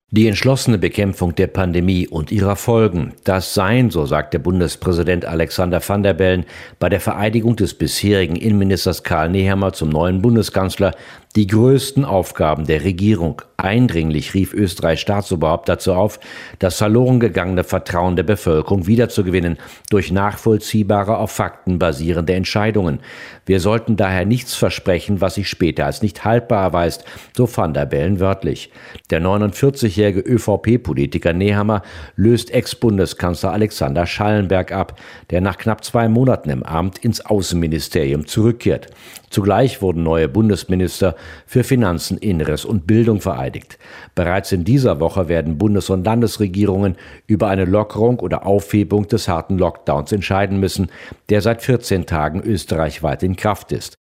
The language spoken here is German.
Die entschlossene Bekämpfung der Pandemie und ihrer Folgen, das seien, so sagt der Bundespräsident Alexander Van der Bellen, bei der Vereidigung des bisherigen Innenministers Karl Nehammer zum neuen Bundeskanzler die größten Aufgaben der Regierung. Eindringlich rief Österreichs Staatsoberhaupt dazu auf, das verloren gegangene Vertrauen der Bevölkerung wiederzugewinnen durch nachvollziehbare, auf Fakten basierende Entscheidungen. Wir sollten daher nichts versprechen, was sich später als nicht haltbar erweist, so Van der Bellen wörtlich. Der 49-jährige ÖVP-Politiker Nehammer löst Ex-Bundeskanzler Alexander Schallenberg ab, der nach knapp 2 Monaten im Amt ins Außenministerium zurückkehrt. Zugleich wurden neue Bundesminister für Finanzen, Inneres und Bildung vereidigt. Bereits in dieser Woche werden Bundes- und Landesregierungen über eine Lockerung oder Aufhebung des harten Lockdowns entscheiden müssen, der seit 14 Tagen österreichweit in Kraft ist.